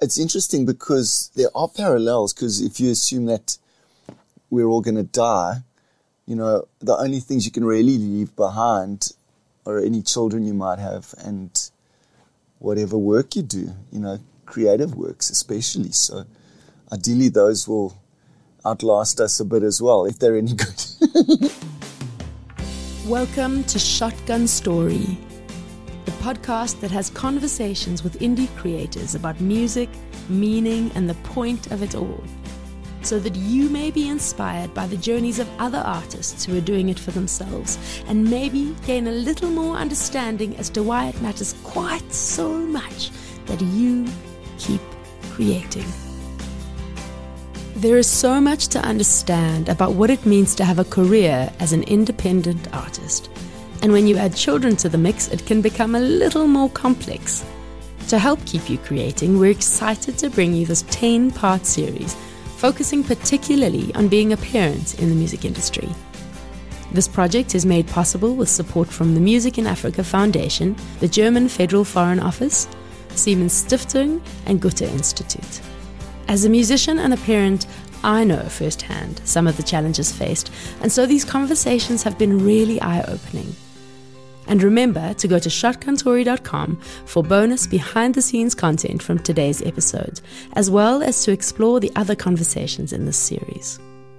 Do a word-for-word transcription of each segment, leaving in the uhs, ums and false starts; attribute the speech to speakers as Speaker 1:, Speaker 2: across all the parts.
Speaker 1: it's interesting because there are parallels, because if you assume that we're all going to die, you know, the only things you can really leave behind are any children you might have and whatever work you do, you know, creative works especially. So ideally those will outlast us a bit as well, if they're any good.
Speaker 2: Welcome to Shotgun Story, the podcast that has conversations with indie creators about music, meaning, and the point of it all, so that you may be inspired by the journeys of other artists who are doing it for themselves, and maybe gain a little more understanding as to why it matters quite so much that you keep creating. There is so much to understand about what it means to have a career as an independent artist. And when you add children to the mix, it can become a little more complex. To help keep you creating, we're excited to bring you this ten-part series, focusing particularly on being a parent in the music industry. This project is made possible with support from the Music in Africa Foundation, the German Federal Foreign Office, Siemens Stiftung, and Goethe Institute. As a musician and a parent, I know firsthand some of the challenges faced, and so these conversations have been really eye-opening. And remember to go to shotgun story dot com for bonus behind-the-scenes content from today's episode, as well as to explore the other conversations in this series.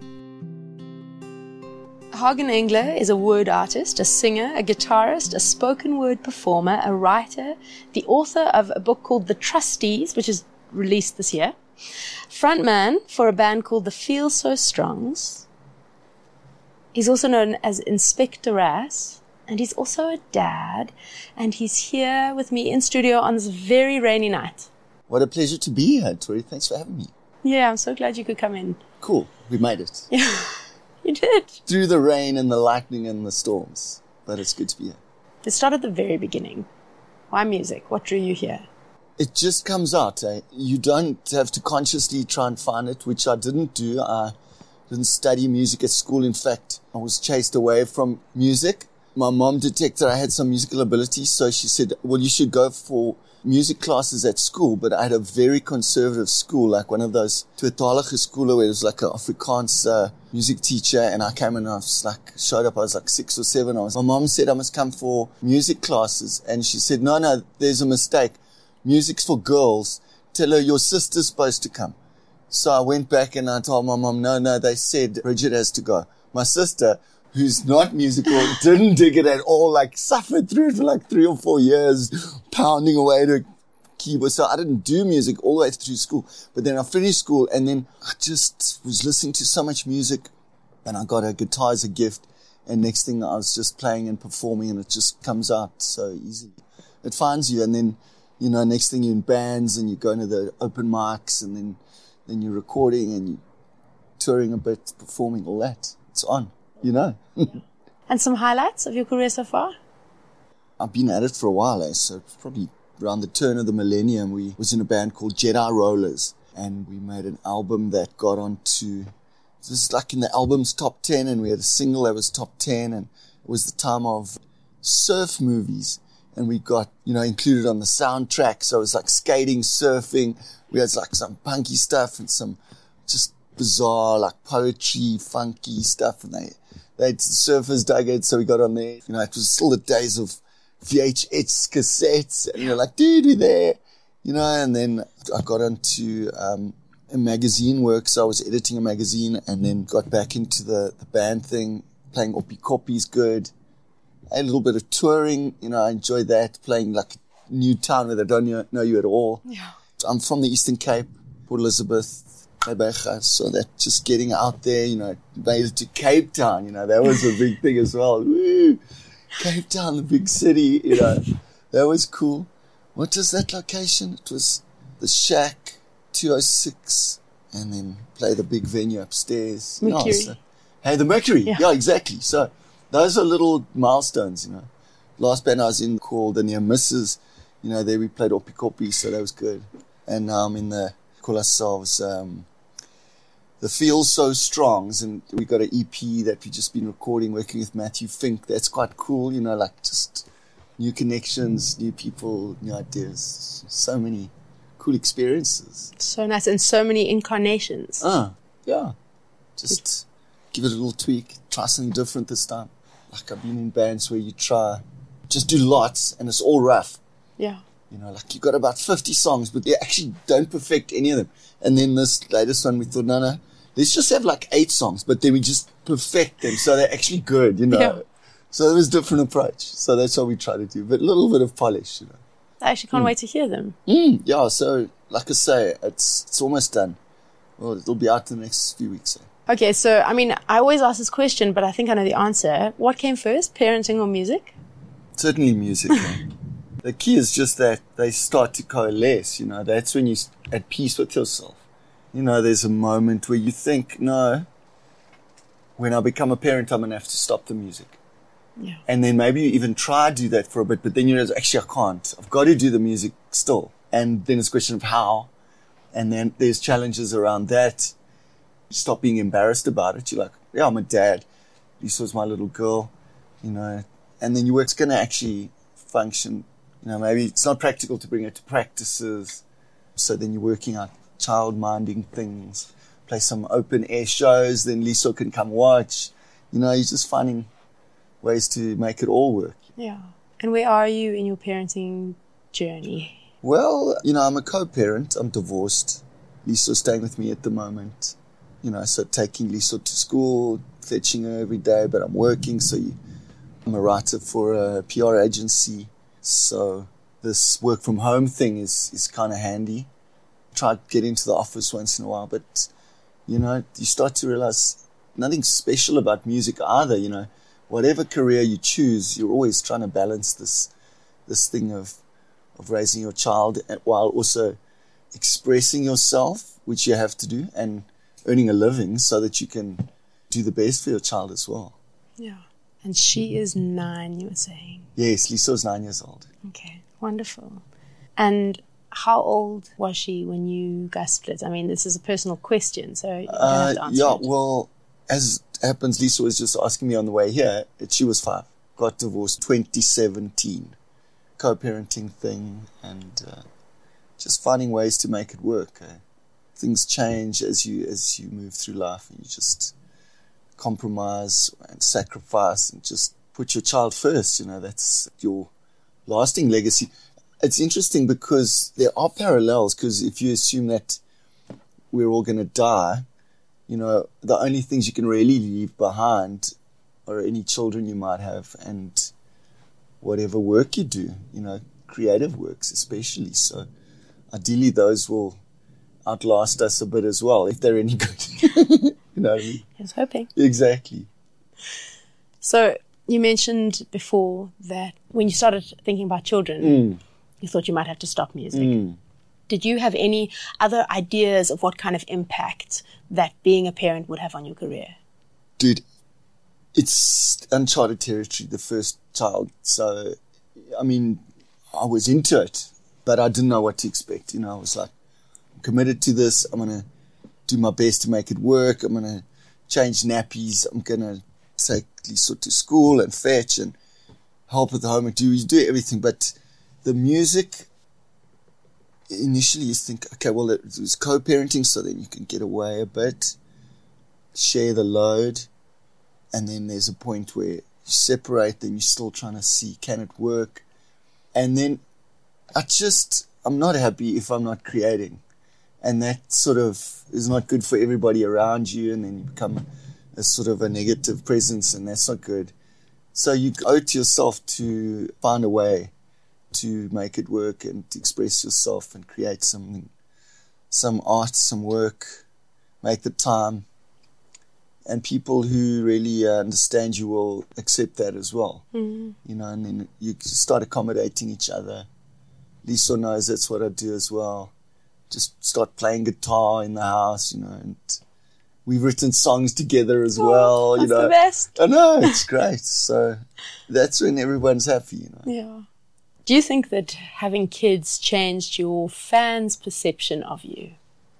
Speaker 2: Hagen Engler is a word artist, a singer, a guitarist, a spoken word performer, a writer, the author of a book called The Trustees, which is released this year, frontman for a band called the Feel So Strongs. He's also known as Inspector Ras, and he's also a dad, and he's here with me in studio on this very rainy night.
Speaker 1: What a pleasure to be here, Tori. Thanks for having me.
Speaker 2: Yeah, I'm so glad you could come in.
Speaker 1: Cool. We made it.
Speaker 2: Yeah, you did.
Speaker 1: Through the rain and the lightning and the storms. But it's good to be here.
Speaker 2: Let's start at the very beginning. Why music? What drew you here?
Speaker 1: It just comes out. Eh? You don't have to consciously try and find it, which I didn't do. I didn't study music at school. In fact, I was chased away from music. My mom detected I had some musical ability, so she said, well, you should go for music classes at school. But I had a very conservative school, like one of those tweetalige schools where it was like an Afrikaans uh, music teacher, and I came and I was like, showed up, I was like six or seven. I was, my mom said I must come for music classes, and she said, no, no, there's a mistake. Music's for girls. Tell her your sister's supposed to come. So I went back and I told my mom, no, no, they said Bridget has to go. My sister, who's not musical, didn't dig it at all, like suffered through it for like three or four years, pounding away to keyboard. So I didn't do music all the way through school. But then I finished school and then I just was listening to so much music, and I got a guitar as a gift. And next thing I was just playing and performing, and it just comes out so easily. It finds you, and then, you know, next thing you're in bands and you're going to the open mics, and then, then you're recording and you're touring a bit, performing, all that. It's on, you know.
Speaker 2: And some highlights of your career so far?
Speaker 1: I've been at it for a while, eh? So it's probably around the turn of the millennium. We was in a band called Jedi Rollers, and we made an album that got onto, this is like in the album's top ten, and we had a single that was top ten, and it was the time of surf movies. And we got, you know, included on the soundtrack. So it was like skating, surfing. We had like some punky stuff and some just bizarre, like poetry, funky stuff. And they, they, the surfers dug it. So we got on there. You know, it was still the days of V H S cassettes. And you're like, dude, we're there. You know, and then I got onto, um, a magazine work. So I was editing a magazine, and then got back into the, the band thing, playing Oppie Koppie's good. A little bit of touring, you know, I enjoyed that, playing like a new town where they don't know you at all.
Speaker 2: Yeah.
Speaker 1: I'm from the Eastern Cape, Port Elizabeth, Beja, so that just getting out there, you know, made it to Cape Town, you know, that was a big thing as well. Woo! Cape Town, the big city, you know, that was cool. What was that location? It was the Shack, two oh six, and then play the big venue upstairs.
Speaker 2: Mercury.
Speaker 1: You know, so, hey, the Mercury,
Speaker 2: yeah.
Speaker 1: yeah, exactly. So those are little milestones, you know. Last band I was in called the Near Misses, you know, there we played Oppie Koppie, so that was good. And now I'm in the, call ourselves, um, the Feel So Strongs, and we got an E P that we've just been recording, working with Matthew Fink. That's quite cool, you know, like just new connections, new people, new ideas. So many cool experiences.
Speaker 2: So nice. And so many incarnations.
Speaker 1: Ah, yeah. Just give it a little tweak. Try something different this time. Like I've been in bands where you try, just do lots and it's all rough.
Speaker 2: Yeah.
Speaker 1: You know, like you got about fifty songs, but they actually don't perfect any of them. And then this latest one, we thought, no, no, let's just have like eight songs, but then we just perfect them so they're actually good, you know. Yeah. So it was a different approach. So that's what we try to do, but a little bit of polish, you know.
Speaker 2: I actually can't mm. wait to hear them.
Speaker 1: Mm, yeah, so like I say, it's it's almost done. Well, it'll be out in the next few weeks. Eh?
Speaker 2: Okay, so, I mean, I always ask this question, but I think I know the answer. What came first, parenting or music?
Speaker 1: Certainly music. eh? The key is just that they start to coalesce, you know. That's when you're at peace with yourself. You know, there's a moment where you think, no, when I become a parent, I'm going to have to stop the music.
Speaker 2: Yeah.
Speaker 1: And then maybe you even try to do that for a bit, but then you realize, actually, I can't. I've got to do the music still. And then it's a question of how. And then there's challenges around that. You stop being embarrassed about it. You're like, yeah, I'm a dad. Lisa's my little girl, you know. And then your work's going to actually function. You know, maybe it's not practical to bring it to practices. So then you're working out child-minding things. Play some open-air shows. Then Lisa can come watch. You know, you're just finding ways to make it all work.
Speaker 2: Yeah. And where are you in your parenting journey?
Speaker 1: Well, you know, I'm a co-parent. I'm divorced. Lisa's staying with me at the moment. You know, so taking Lisa to school, fetching her every day, but I'm working. So you, I'm a writer for a P R agency. So this work from home thing is, is kind of handy. Try to get into the office once in a while, but, you know, you start to realize nothing special about music either, you know. Whatever career you choose, you're always trying to balance this this thing of of raising your child while also expressing yourself, which you have to do, and earning a living so that you can do the best for your child as well.
Speaker 2: Yeah. And she is nine, you were saying?
Speaker 1: Yes, Lisa's nine years old.
Speaker 2: Okay, wonderful. And how old was she when you guys split? I mean, this is a personal question, so you don't
Speaker 1: uh,
Speaker 2: have to answer
Speaker 1: Yeah,
Speaker 2: it.
Speaker 1: well, as happens, Lisa was just asking me on the way here. She was five. Got divorced twenty seventeen. Co-parenting thing and uh, just finding ways to make it work. Eh? Things change as you as you move through life, and you just compromise and sacrifice and just put your child first. You know, that's your lasting legacy. It's interesting because there are parallels, because if you assume that we're all going to die, you know, the only things you can really leave behind are any children you might have and whatever work you do, you know, creative works especially. So ideally those will outlast us a bit as well, if they're any good. You know what I mean?
Speaker 2: I was hoping.
Speaker 1: Exactly.
Speaker 2: So you mentioned before that when you started thinking about children,
Speaker 1: Mm.
Speaker 2: you thought you might have to stop music.
Speaker 1: Mm.
Speaker 2: Did you have any other ideas of what kind of impact that being a parent would have on your career?
Speaker 1: Dude, it's uncharted territory, the first child. So, I mean, I was into it, but I didn't know what to expect. You know, I was like, I'm committed to this. I'm going to do my best to make it work. I'm going to change nappies. I'm going to take Lisa to school and fetch and help with the home and do, you do everything. But the music, initially you think, okay, well, it was co-parenting, so then you can get away a bit, share the load. And then there's a point where you separate, then you're still trying to see, can it work? And then I just, I'm not happy if I'm not creating. And that sort of is not good for everybody around you. And then you become a sort of a negative presence, and that's not good. So you owe it to yourself to find a way to make it work and to express yourself and create something, some art, some work, make the time. And people who really uh, understand you will accept that as well. Mm-hmm. You know, and then you start accommodating each other. Lisa knows that's what I do as well. Just start playing guitar in the house, you know, and we've written songs together as
Speaker 2: oh,
Speaker 1: well.
Speaker 2: That's
Speaker 1: you know,
Speaker 2: the best.
Speaker 1: I know, it's great. So that's when everyone's happy, you know.
Speaker 2: Yeah. Do you think that having kids changed your fans' perception of you?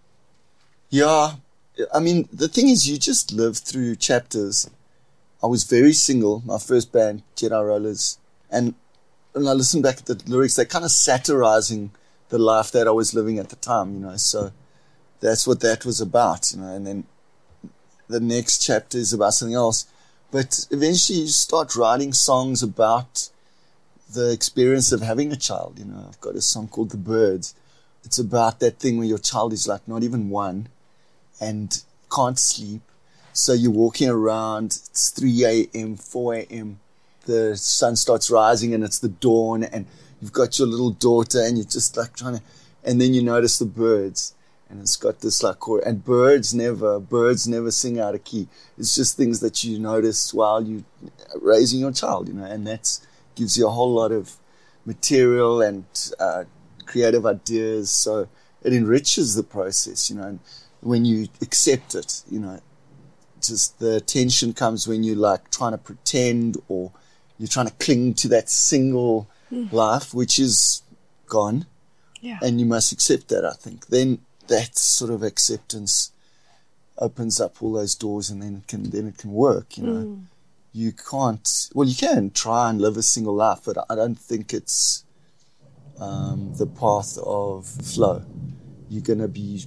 Speaker 1: Yeah. I mean, the thing is, you just live through chapters. I was very single, my first band, Jedi Rollers, and when I listen back at the lyrics, they're kind of satirizing the life that I was living at the time, you know. So that's what that was about, you know. And then the next chapter is about something else. But eventually you start writing songs about the experience of having a child, you know. I've got a song called The Birds. It's about that thing where your child is like not even one and can't sleep. So you're walking around, it's three a.m., four a.m., the sun starts rising and it's the dawn, and you've got your little daughter and you're just like trying to, and then you notice the birds, and it's got this like chord, and birds never, birds never sing out of key. It's just things that you notice while you're raising your child, you know, and that gives you a whole lot of material and uh, creative ideas. So it enriches the process, you know, and when you accept it, you know, just the tension comes when you're like trying to pretend, or you're trying to cling to that single mm. life, which is gone.
Speaker 2: Yeah.
Speaker 1: And you must accept that, I think. Then that sort of acceptance opens up all those doors, and then it can, then it can work, you know. Mm. You can't, well, you can try and live a single life, but I don't think it's um, the path of flow. You're going to be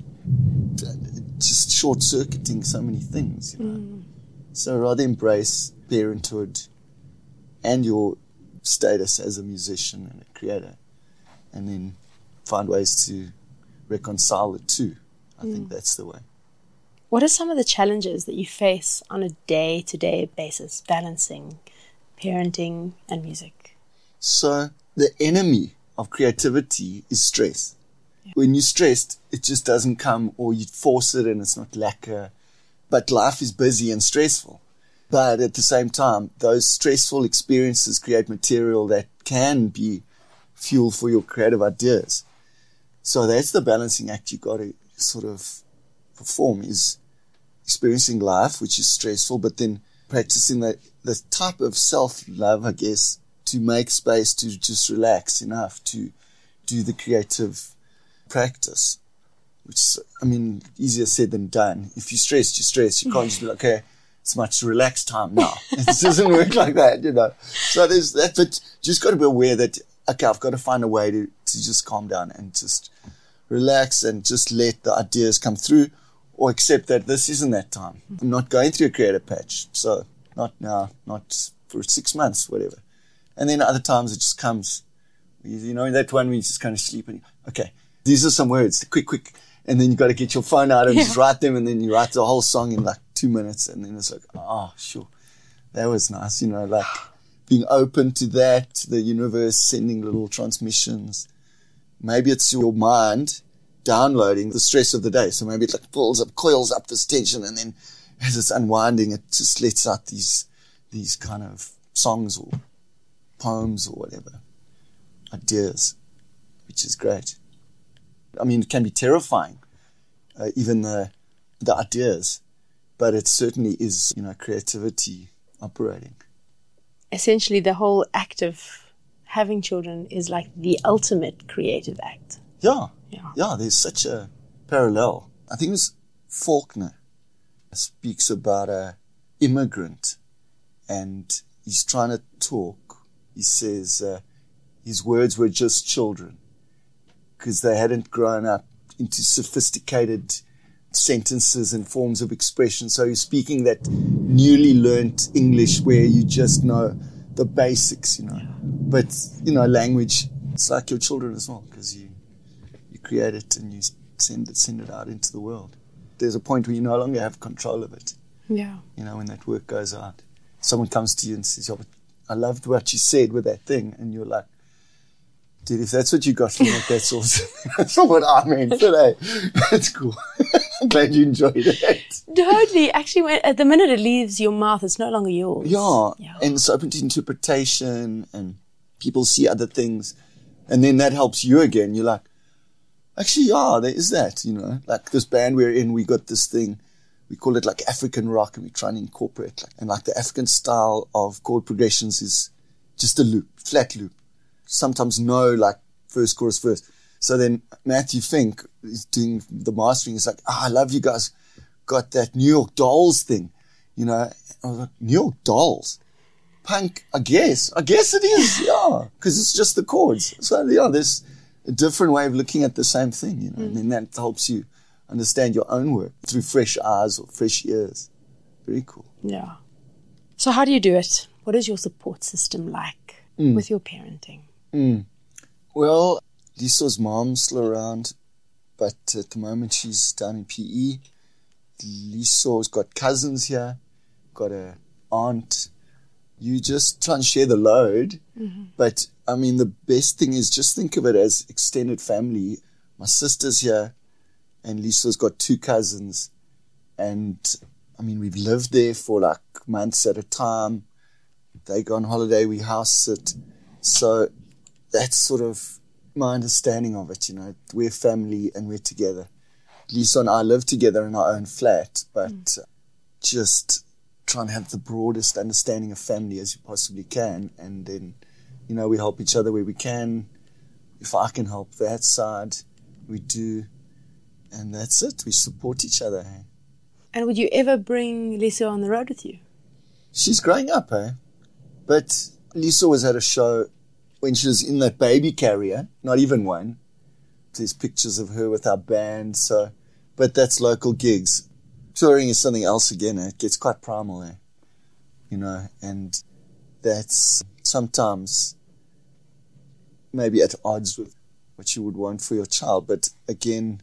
Speaker 1: just short-circuiting so many things, you know. Mm. So rather embrace parenthood and your status as a musician and a creator, and then find ways to reconcile the two. I mm. think that's the way.
Speaker 2: What are some of the challenges that you face on a day-to-day basis, balancing parenting and music?
Speaker 1: So the enemy of creativity is stress. Yeah. When you're stressed, it just doesn't come, or you force it and it's not lacquer. But life is busy and stressful. But at the same time, those stressful experiences create material that can be fuel for your creative ideas. So that's the balancing act you got to sort of perform, is experiencing life, which is stressful, but then practicing the, the type of self-love, I guess, to make space to just relax enough to do the creative practice, which, I mean, easier said than done. If you're stressed, you're stressed. You can't just be like, okay, it's much relaxed time now. It doesn't work like that, you know. So there's that, but just got to be aware that, okay, I've got to find a way to, to just calm down and just relax and just let the ideas come through, or accept that this isn't that time. I'm not going through a creative patch, so not now, not for six months, whatever. And then other times it just comes, you know, that one where you just kind of sleep and, okay, these are some words, quick, quick. And then you got to get your phone out and yeah. just write them, and then you write the whole song in like two minutes. And then it's like, oh, sure, that was nice, you know, like being open to that, to the universe sending little transmissions. Maybe it's your mind downloading the stress of the day. So maybe it like pulls up, coils up this tension, and then as it's unwinding, it just lets out these, these kind of songs or poems or whatever, ideas, which is great. I mean, it can be terrifying, uh, even the, the ideas, but it certainly is, you know, creativity operating.
Speaker 2: Essentially, the whole act of having children is like the ultimate creative act.
Speaker 1: Yeah, yeah, yeah. There's such a parallel. I think it was Faulkner speaks about a immigrant, and he's trying to talk. He says uh, his words were just children, because they hadn't grown up into sophisticated sentences and forms of expression. So he's speaking that newly learnt English where you just know the basics, you know. But, you know, language, it's like your children as well, because you you create it and you send it, send it out into the world. There's a point where you no longer have control of it.
Speaker 2: Yeah.
Speaker 1: You know, when that work goes out. Someone comes to you and says, oh, but I loved what you said with that thing. And you're like, dude, if that's what you got from it, that's awesome. That's not what I meant today. That's cool. I'm glad you enjoyed it.
Speaker 2: Totally. Actually, when, at the minute it leaves your mouth, it's no longer yours.
Speaker 1: Yeah. yeah. And it's open to interpretation, and people see other things. And then that helps you again. You're like, actually, yeah, there is that, you know. Like this band we're in, we got this thing. We call it like African rock, and we try and incorporate. Like, and like the African style of chord progressions is just a loop, flat loop. Sometimes no, like first chorus first. So then Matthew Fink is doing the mastering. He's like, oh, I love you guys got that New York Dolls thing. You know, I was like, New York Dolls? Punk, I guess. I guess it is, yeah. Because it's just the chords. So, yeah, there's a different way of looking at the same thing, you know,
Speaker 2: Mm.
Speaker 1: and then that helps you understand your own work through fresh eyes or fresh ears. Very cool.
Speaker 2: Yeah. So how do you do it? What is your support system like
Speaker 1: Mm.
Speaker 2: with your parenting?
Speaker 1: Mm. Well, Lisa's mom's still around, but at the moment she's down in P E. Lisa's got cousins here, got a aunt. You just try and share the load.
Speaker 2: Mm-hmm.
Speaker 1: But, I mean, the best thing is just think of it as extended family. My sister's here, and Lisa's got two cousins. And, I mean, we've lived there for like months at a time. They go on holiday, we house sit. So that's sort of my understanding of it, you know. We're family and we're together. Lisa and I live together in our own flat, but mm. just try and have the broadest understanding of family as you possibly can. And then, you know, we help each other where we can. If I can help that side, we do. And that's it. We support each other. Hey?
Speaker 2: And would you ever bring Lisa on the road with you?
Speaker 1: She's growing up, eh? But Lisa was at a show when she was in that baby carrier, not even one. There's pictures of her with our band, so, but that's local gigs. Touring is something else again, eh? It gets quite primal, eh? You know, and that's sometimes maybe at odds with what you would want for your child. But again,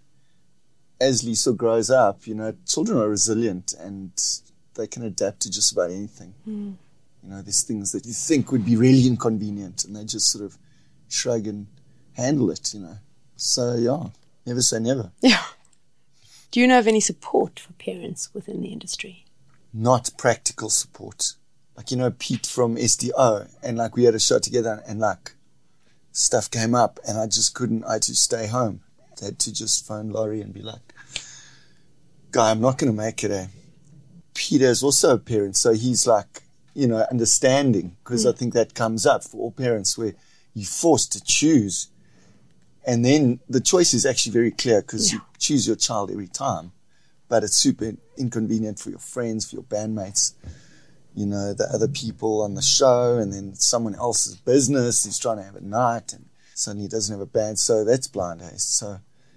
Speaker 1: as Lisa grows up, you know, children are resilient and they can adapt to just about anything.
Speaker 2: Mm.
Speaker 1: You know, there's things that you think would be really inconvenient and they just sort of shrug and handle it, you know. So, yeah, never say never.
Speaker 2: Yeah. Do you know of any support for parents within the industry?
Speaker 1: Not practical support. Like, you know, Pete from S D O, and like we had a show together and like stuff came up and I just couldn't, I had to stay home. I had to just phone Laurie and be like, Guy, I'm not going to make it, eh? Peter is also a parent, so he's like, you know, understanding, because mm. I think that comes up for all parents where you're forced to choose. And then the choice is actually very clear because yeah. you choose your child every time, but it's super inconvenient for your friends, for your bandmates, you know, the other people on the show, and then someone else's business is trying to have a night and suddenly he doesn't have a band. So that's blind haste. So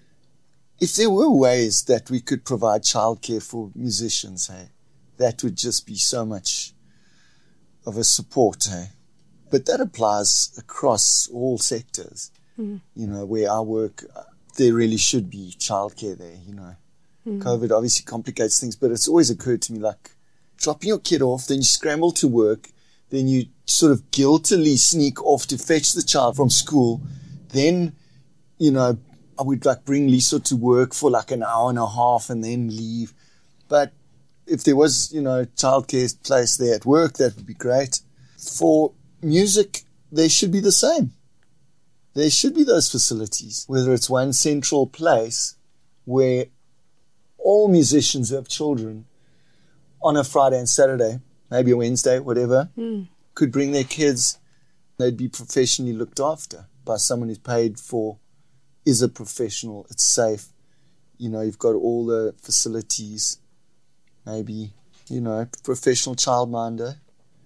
Speaker 1: if there were ways that we could provide childcare for musicians, hey, that would just be so much of a support, hey. But that applies across all sectors. Mm. You know, where I work, there really should be childcare there, you know. Mm. COVID obviously complicates things, but it's always occurred to me, like, dropping your kid off, then you scramble to work, then you sort of guiltily sneak off to fetch the child from school. Then, you know, I would, like, bring Lisa to work for, like, an hour and a half and then leave. But if there was, you know, childcare place there at work, that would be great. For music, they should be the same. There should be those facilities, whether it's one central place where all musicians who have children on a Friday and Saturday, maybe a Wednesday, whatever, mm. could bring their kids. They'd be professionally looked after by someone who's paid for, is a professional, it's safe. You know, you've got all the facilities, maybe, you know, professional childminder,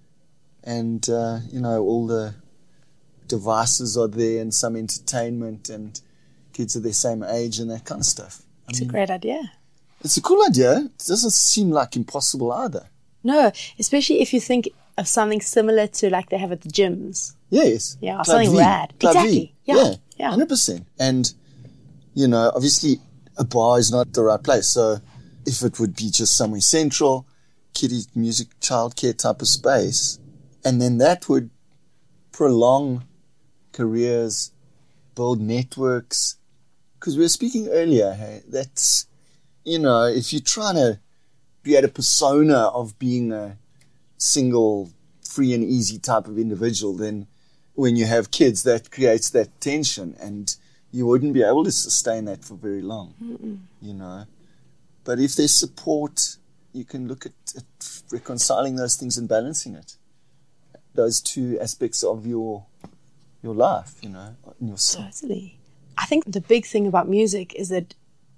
Speaker 1: and, uh, you know, all the devices are there and some entertainment and kids are their same age and that kind of stuff. I
Speaker 2: It's
Speaker 1: mean,
Speaker 2: a great idea.
Speaker 1: It's a cool idea. It doesn't seem like impossible either.
Speaker 2: No, especially if you think of something similar to like they have at the gyms.
Speaker 1: Yes.
Speaker 2: Yeah,
Speaker 1: Club
Speaker 2: something
Speaker 1: V.
Speaker 2: rad.
Speaker 1: Club
Speaker 2: Exactly.
Speaker 1: V.
Speaker 2: Yeah.
Speaker 1: Yeah.
Speaker 2: Yeah.
Speaker 1: one hundred percent. And, you know, obviously a bar is not the right place. So if it would be just somewhere central, kiddie music, childcare type of space, and then that would prolong careers, build networks. Because we were speaking earlier, hey, that's, you know, if you're trying to create a persona of being a single, free and easy type of individual, then when you have kids, that creates that tension and you wouldn't be able to sustain that for very long, Mm-mm. you know. But if there's support, you can look at, at reconciling those things and balancing it. Those two aspects of your your life, you know, in yourself.
Speaker 2: Totally. I think the big thing about music is that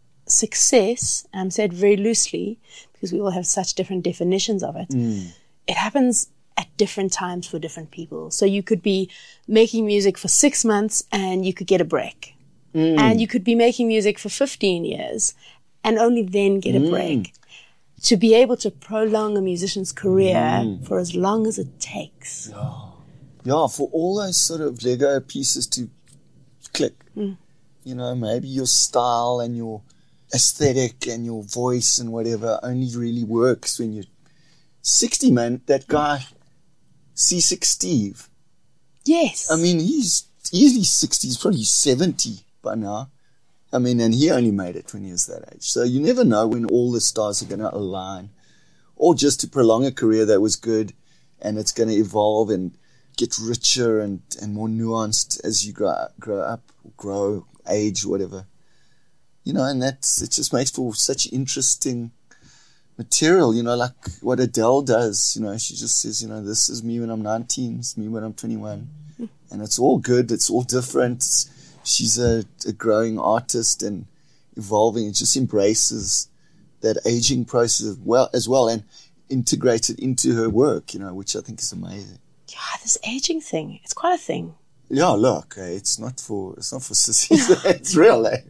Speaker 2: success, and I'm said very loosely because we all have such different definitions of it, mm. it happens at different times for different people. So you could be making music for six months and you could get a break. Mm. And you could be making music for fifteen years and only then get a mm. break. To be able to prolong a musician's career mm. for as long as it takes.
Speaker 1: Yeah. yeah, for all those sort of Lego pieces to click. Mm. You know, maybe your style and your aesthetic and your voice and whatever only really works when you're sixty, man. That guy, C six Steve.
Speaker 2: Yes.
Speaker 1: I mean, he's easily sixty. He's probably seventy by now. I mean, and he only made it when he was that age. So you never know when all the stars are going to align. Or just to prolong a career that was good and it's going to evolve and get richer and, and more nuanced as you grow, grow up, grow, age, whatever. You know, and that's, it just makes for such interesting material, you know, like what Adele does. You know, she just says, you know, this is me when I'm nineteen, it's me when I'm twenty-one. And it's all good, it's all different. It's, she's a, a growing artist and evolving. It just embraces that aging process as well, as well and integrates it into her work, you know, which I think is amazing.
Speaker 2: Yeah, this aging thing, it's quite a thing.
Speaker 1: Yeah, look, eh, it's not for it's not for sissies. It's real, eh?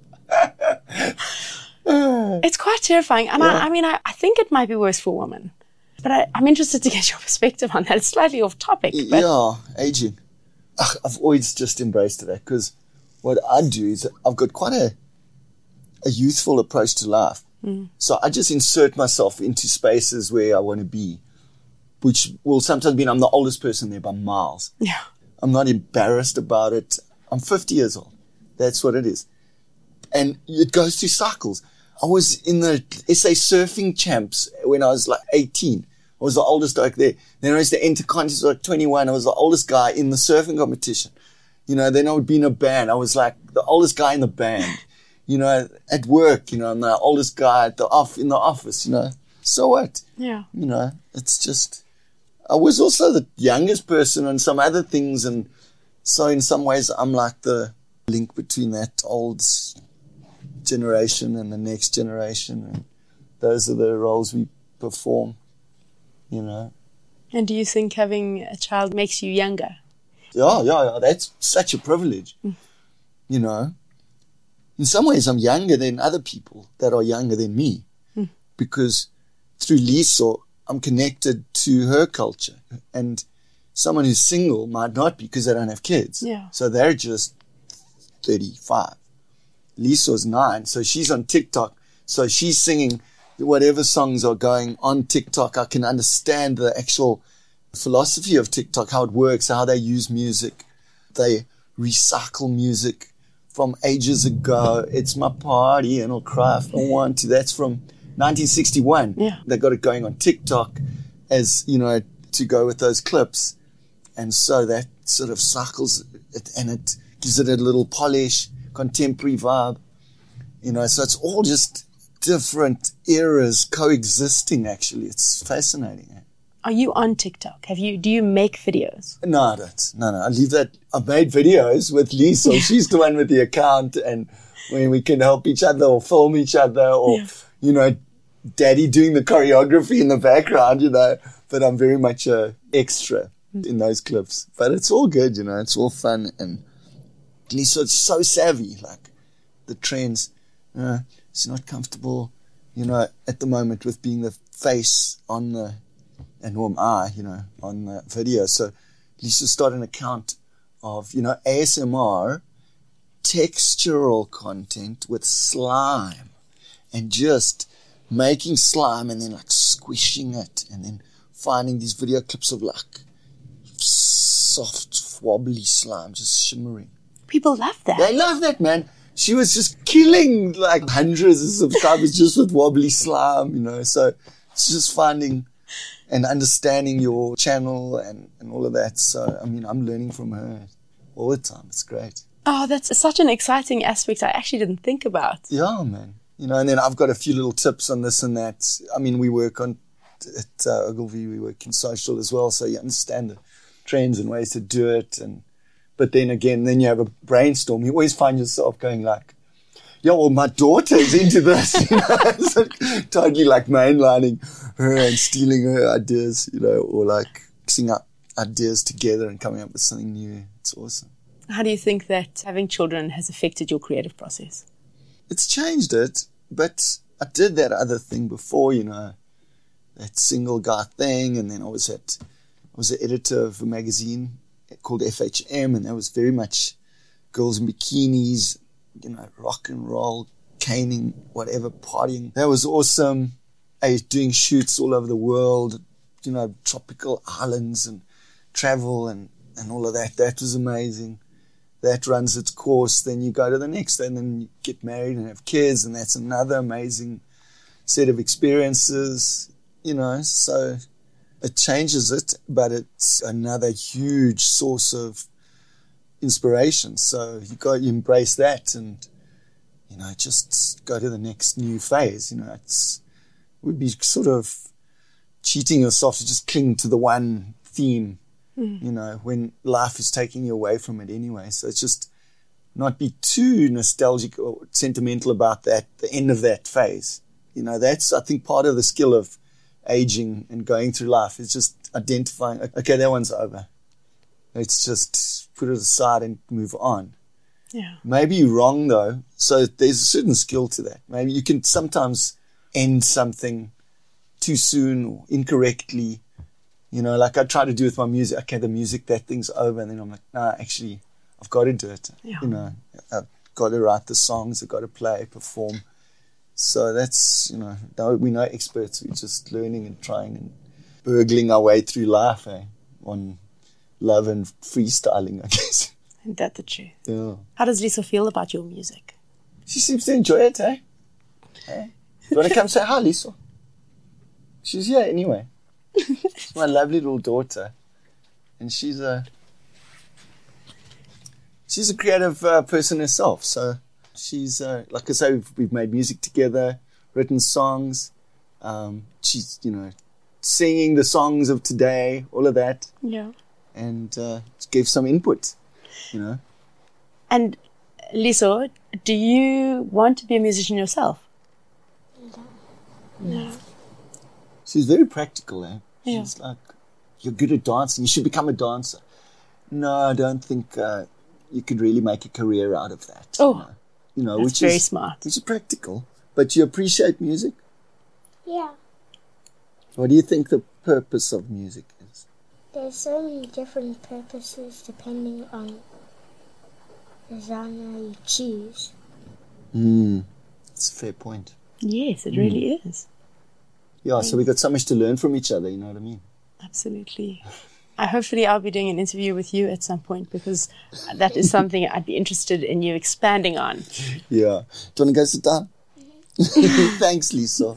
Speaker 2: It's quite terrifying. And yeah. I, I mean, I, I think it might be worse for women. But I, I'm interested to get your perspective on that. It's slightly off topic. But
Speaker 1: yeah, aging. Ugh, I've always just embraced it because what I do is I've got quite a a youthful approach to life. Mm. So I just insert myself into spaces where I want to be, which will sometimes mean I'm the oldest person there by miles.
Speaker 2: Yeah.
Speaker 1: I'm not embarrassed about it. I'm fifty years old. That's what it is. And it goes through cycles. I was in the S A Surfing Champs when I was like eighteen. I was the oldest like there. Then I was the Intercontinental like twenty-one. I was the oldest guy in the surfing competition. You know, then I would be in a band. I was like the oldest guy in the band. You know, at work, you know, I'm the oldest guy at the off in the office, you know. So what?
Speaker 2: Yeah.
Speaker 1: You know, it's just, I was also the youngest person on some other things. And so in some ways, I'm like the link between that old generation and the next generation. And those are the roles we perform, you know.
Speaker 2: And do you think having a child makes you younger?
Speaker 1: Yeah, yeah, yeah. That's such a privilege, mm. you know. In some ways, I'm younger than other people that are younger than me mm. because through Lisa, I'm connected to her culture. And someone who's single might not be because they don't have kids.
Speaker 2: Yeah.
Speaker 1: So they're just thirty-five. Lisa's nine, so she's on TikTok. So she's singing whatever songs are going on TikTok. I can understand the actual philosophy of TikTok, how it works, how they use music. They recycle music from ages ago. It's my party and I'll cry if I want to. That's from nineteen sixty-one.
Speaker 2: Yeah.
Speaker 1: They got it going on TikTok as, you know, to go with those clips. And so that sort of cycles it and it gives it a little polish, contemporary vibe. You know, so it's all just different eras coexisting, actually. It's fascinating.
Speaker 2: Are you on TikTok? Have you? Do you make videos?
Speaker 1: No, I don't. No, no. I leave that. I've made videos with Lisa. She's the one with the account, and when we can help each other or film each other, or yeah. you know, Daddy doing the choreography in the background. You know, but I'm very much a extra in those clips. But it's all good. You know, it's all fun, and Lisa's so savvy. Like the trends. Uh, she's not comfortable, you know, at the moment with being the face on the. And who am I, you know, on the video. So Lisa started an account of, you know, A S M R, textural content with slime and just making slime and then like squishing it and then finding these video clips of like soft, wobbly slime just shimmering.
Speaker 2: People love that.
Speaker 1: They love that, man. She was just killing like hundreds of subscribers just with wobbly slime, you know. So it's just finding and understanding your channel and, and all of that. So, I mean, I'm learning from her all the time. It's great.
Speaker 2: Oh, that's such an exciting aspect I actually didn't think about.
Speaker 1: Yeah, man. You know, and then I've got a few little tips on this and that. I mean, we work on, at uh, Ogilvy, we work in social as well. So you understand the trends and ways to do it. And But then again, then you have a brainstorm. You always find yourself going like, yeah, well, my daughter's into this, you know, it's like totally like mainlining her and stealing her ideas, you know, or like mixing up ideas together and coming up with something new. It's awesome.
Speaker 2: How do you think that having children has affected your creative process?
Speaker 1: It's changed it, but I did that other thing before, you know, that single guy thing, and then I was at, I was the editor of a magazine called F H M, and that was very much girls in bikinis, you know, rock and roll, caning, whatever, partying. That was awesome. I was doing shoots all over the world, you know, tropical islands and travel and, and all of that. That was amazing. That runs its course. Then you go to the next, and then you get married and have kids, and that's another amazing set of experiences, you know, so it changes it, but it's another huge source of inspiration. So you got you embrace that, and you know, just go to the next new phase. You know, it's it would be sort of cheating yourself to just cling to the one theme, mm. you know, when life is taking you away from it anyway. So it's just not be too nostalgic or sentimental about that, the end of that phase. You know, that's, I think, part of the skill of aging and going through life is just identifying, okay, that one's over. Let's just put it aside and move on.
Speaker 2: Yeah.
Speaker 1: Maybe you're wrong, though. So there's a certain skill to that. Maybe you can sometimes end something too soon or incorrectly. You know, like I try to do with my music. Okay, the music, that thing's over. And then I'm like, nah, actually, I've got to do it.
Speaker 2: Yeah.
Speaker 1: You know, I've got to write the songs. I've got to play, perform. So that's, you know, no, we're no experts. We're just learning and trying and burgling our way through life, eh? On love and freestyling, I guess.
Speaker 2: Isn't that the truth?
Speaker 1: Yeah.
Speaker 2: How does Lisa feel about your music?
Speaker 1: She seems to enjoy it, eh? eh? You want to come say hi, Lisa? She's here anyway. She's my lovely little daughter. And she's a, she's a creative uh, person herself, so... She's, uh, like I say, we've, we've made music together, written songs. Um, she's, you know, singing the songs of today, all of that.
Speaker 2: Yeah.
Speaker 1: And uh, gave some input, you know.
Speaker 2: And Lisa, do you want to be a musician yourself?
Speaker 3: No.
Speaker 2: No.
Speaker 1: She's very practical, eh?
Speaker 2: Yeah.
Speaker 1: She's like, you're good at dancing, you should become a dancer. No, I don't think uh, you could really make a career out of that.
Speaker 2: Oh.
Speaker 1: You know? You know,
Speaker 2: That's
Speaker 1: which
Speaker 2: very
Speaker 1: is,
Speaker 2: smart.
Speaker 1: Which is practical. But you appreciate music?
Speaker 3: Yeah.
Speaker 1: What do you think the purpose of music is?
Speaker 3: There's so many different purposes depending on the genre you choose.
Speaker 1: Mm, that's a fair point.
Speaker 2: Yes, it mm. really is.
Speaker 1: Yeah, so we got so much to learn from each other, you know what I mean?
Speaker 2: Absolutely. I hopefully I'll be doing an interview with you at some point, because that is something I'd be interested in you expanding on.
Speaker 1: Yeah. Do you want to go sit down? Thanks, Lisa.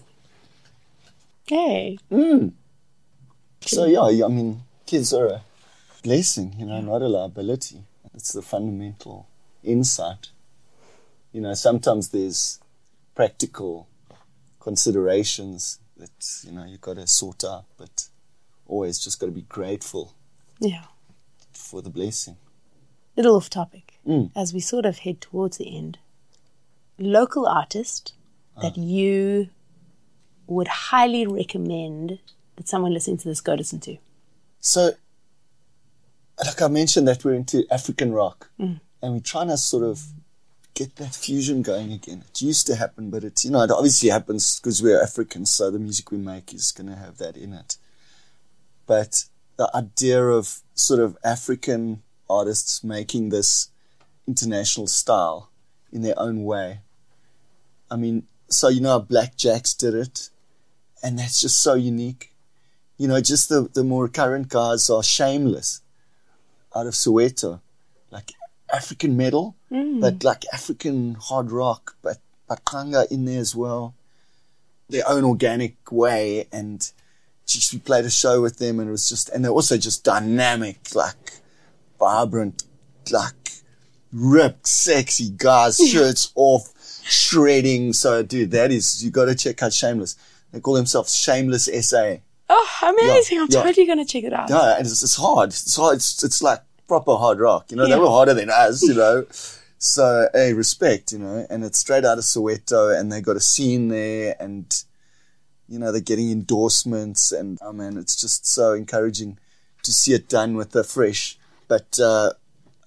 Speaker 2: Hey.
Speaker 1: Mm. So, yeah, I mean, kids are a blessing, you know, yeah. not a liability. It's the fundamental insight. You know, sometimes there's practical considerations that, you know, you've got to sort out, but always just got to be grateful
Speaker 2: yeah.
Speaker 1: for the blessing.
Speaker 2: Little off topic,
Speaker 1: mm.
Speaker 2: as we sort of head towards the end. Local artist that ah. you would highly recommend that someone listening to this go listen to?
Speaker 1: So, like I mentioned that we're into African rock
Speaker 2: mm.
Speaker 1: and we're trying to sort of get that fusion going again. It used to happen, but it's, you know, it obviously happens because we're Africans, so the music we make is going to have that in it. But the idea of sort of African artists making this international style in their own way. I mean, so you know, Black Jacks did it, and that's just so unique. You know, just the, the more current guys are Shameless out of Soweto, like African metal, mm. but like African hard rock, but Bakanga in there as well. Their own organic way, and we played a show with them, and it was just, and they're also just dynamic, like vibrant, like ripped, sexy guys, shirts off, shredding. So, dude, that is, you got to check out Shameless. They call themselves Shameless S A.
Speaker 2: Oh, amazing! Yeah, I'm
Speaker 1: yeah.
Speaker 2: totally gonna check it out.
Speaker 1: Yeah, and it's, it's hard. It's hard. It's, it's like proper hard rock. You know,
Speaker 2: yeah.
Speaker 1: they were harder than us. You know, so hey, respect. You know, and it's straight out of Soweto, and they got a scene there, and you know, they're getting endorsements, and oh man, it's just so encouraging to see it done with the fresh. But uh,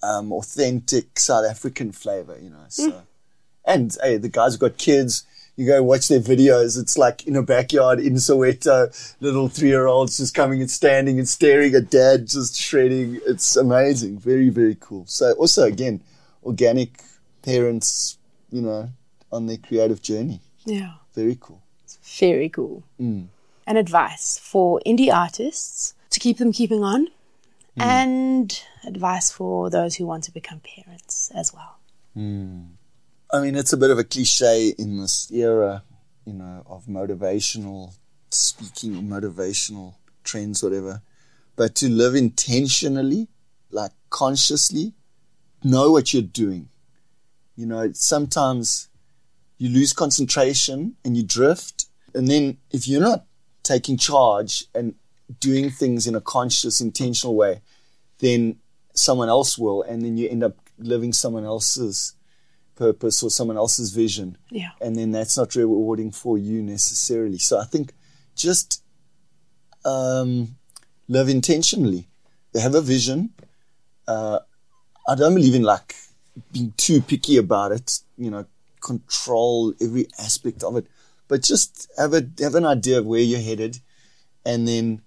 Speaker 1: um, authentic South African flavor, you know. So, mm. and hey, the guys have got kids. You go watch their videos. It's like in a backyard in Soweto, little three-year-olds just coming and standing and staring at dad just shredding. It's amazing. Very, very cool. So also, again, organic parents, you know, on their creative journey.
Speaker 2: Yeah.
Speaker 1: Very cool.
Speaker 2: Very cool.
Speaker 1: Mm.
Speaker 2: And advice for indie artists to keep them keeping on, mm. and advice for those who want to become parents as well.
Speaker 1: Mm. I mean, it's a bit of a cliche in this era, you know, of motivational speaking, motivational trends, whatever. But to live intentionally, like consciously, know what you're doing. You know, sometimes you lose concentration and you drift. And then if you're not taking charge and doing things in a conscious, intentional way, then someone else will. And then you end up living someone else's purpose or someone else's vision.
Speaker 2: Yeah.
Speaker 1: And then that's not rewarding for you necessarily. So I think just um, live intentionally. Have a vision. Uh, I don't believe in like being too picky about it, you know, control every aspect of it, but just have a, have an idea of where you're headed, and then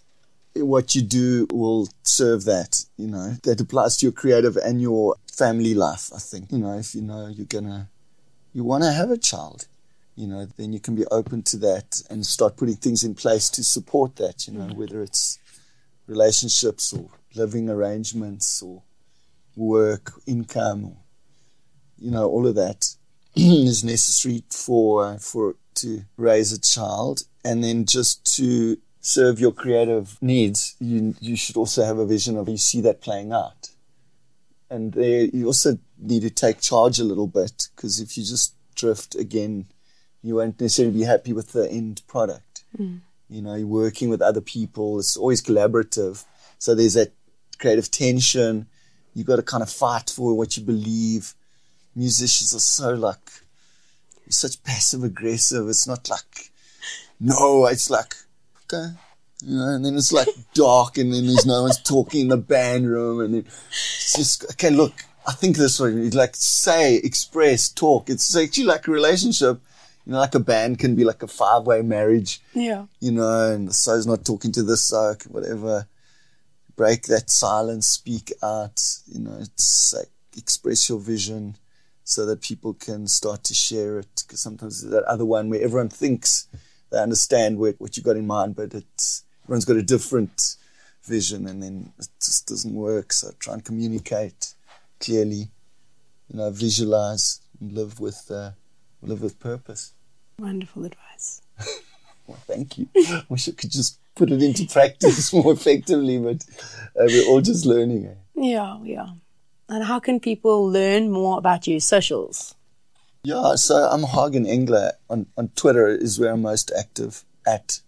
Speaker 1: what you do will serve that, you know. That applies to your creative and your family life, I think. You know, if you know you're gonna, you want to have a child, you know, then you can be open to that and start putting things in place to support that, you know, mm-hmm. whether it's relationships or living arrangements or work, income, or, you know, all of that is necessary for, uh, for to raise a child. And then just to serve your creative needs, you you should also have a vision of you see that playing out. And there you also need to take charge a little bit, because if you just drift again, you won't necessarily be happy with the end product. Mm. You know, you're working with other people. It's always collaborative. So there's that creative tension. You got to kind of fight for what you believe. Musicians are so like, you're such passive aggressive. It's not like, no, it's like, okay, you know, and then it's like dark, and then there's no one's talking in the band room, and then it's just, okay, look, I think this way, like say, express, talk. It's actually like a relationship, you know, like a band can be like a five-way marriage.
Speaker 2: Yeah.
Speaker 1: You know, and the so's not talking to this so, whatever. Break that silence, speak out, you know, it's like express your vision so that people can start to share it. Because sometimes there's that other one where everyone thinks they understand what, what you got in mind, but it's, everyone's got a different vision, and then it just doesn't work. So try and communicate clearly, you know, visualize and live with, uh, live with purpose.
Speaker 2: Wonderful advice.
Speaker 1: Well, thank you. I wish I could just put it into practice more effectively, but uh, we're all just learning. Eh?
Speaker 2: Yeah, yeah. And how can people learn more about you? Socials?
Speaker 1: Yeah, so I'm Hagen Engler. On, on Twitter is where I'm most active, at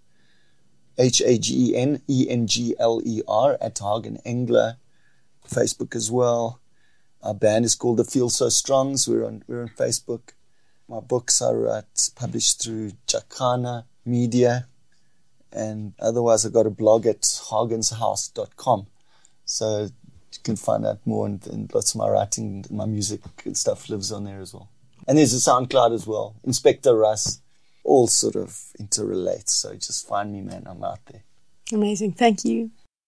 Speaker 1: H A G E N E N G L E R, at Hagen Engler. Facebook as well. Our band is called The Feel So Strongs. We're on, we're on Facebook. My books are at, published through Jacana Media. And otherwise, I've got a blog at hagenshouse dot com. So you can find out more, and, and lots of my writing, my music and stuff lives on there as well. And there's a SoundCloud as well. Inspector Russ. All sort of interrelates. So just find me, man. I'm out there.
Speaker 2: Amazing. Thank you.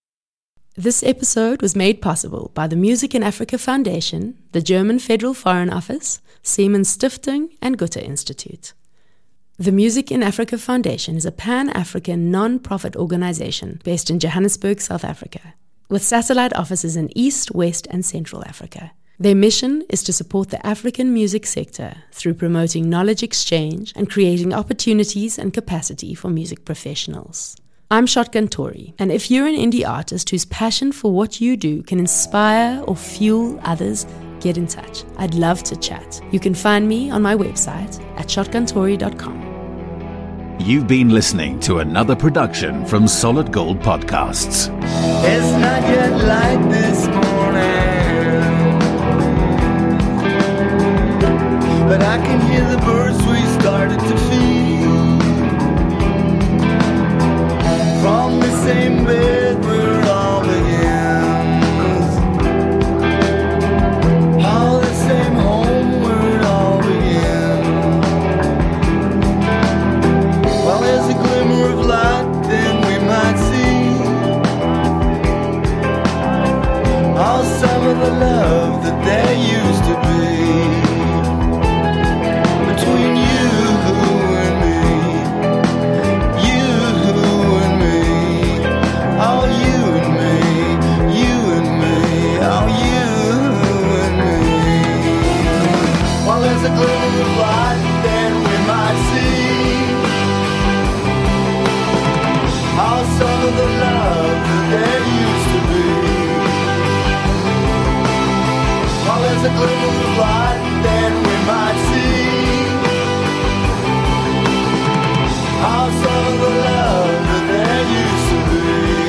Speaker 2: This episode was made possible by the Music in Africa Foundation, the German Federal Foreign Office, Siemens Stiftung, and Goethe Institute. The Music in Africa Foundation is a pan-African non-profit organization based in Johannesburg, South Africa, with satellite offices in East, West, and Central Africa. Their mission is to support the African music sector through promoting knowledge exchange and creating opportunities and capacity for music professionals. I'm Shotgun Tori, and if you're an indie artist whose passion for what you do can inspire or fuel others, get in touch. I'd love to chat. You can find me on my website at shotgun tori dot com.
Speaker 4: You've been listening to another production from Solid Gold Podcasts.
Speaker 5: It's not yet light this morning, but I can hear the birds we started to feed from the same bed where it all begins. House of the love that there used to be.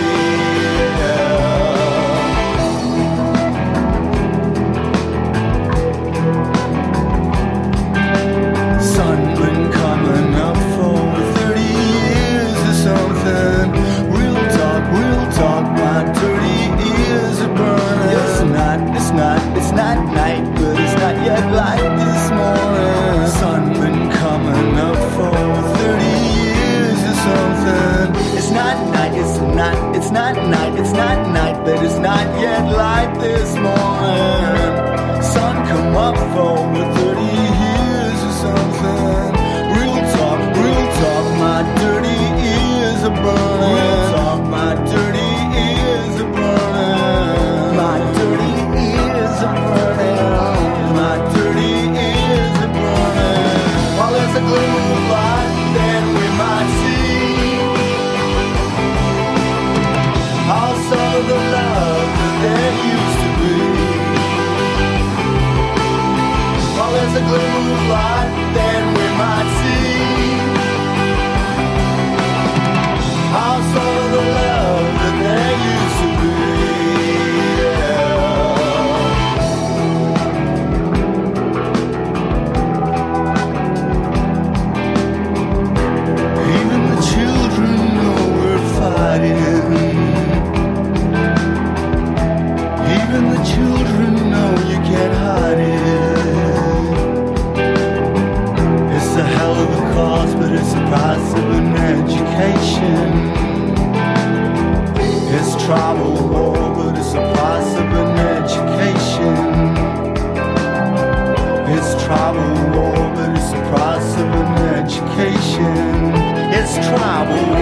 Speaker 5: Sun been coming up for thirty years or something. We'll talk, we'll talk, my dirty ears are burning. It's not, it's not, it's not night, but it's not yet light this morning. Sun been coming up for thirty years or something. It's not night, it's not, it's not night, it's not night, but it's not yet light this morning. Sun come up for thirty years or something. Real talk, real talk, my dirty ears are burning. Real talk, my dirty ears are burning. My dirty ears are burning. My dirty ears are burning. While there's a glimmer of light, then we might see also the love that there used to be. While there's a glimmer of light, then we might see also the love that there used to be. Even the children know we're fighting. Even the children know you can't hide it. It's a hell of a cause, but it's the price of an education. It's tribal war, but it's the price of an education. It's tribal war, but it's the price of an education. It's tribal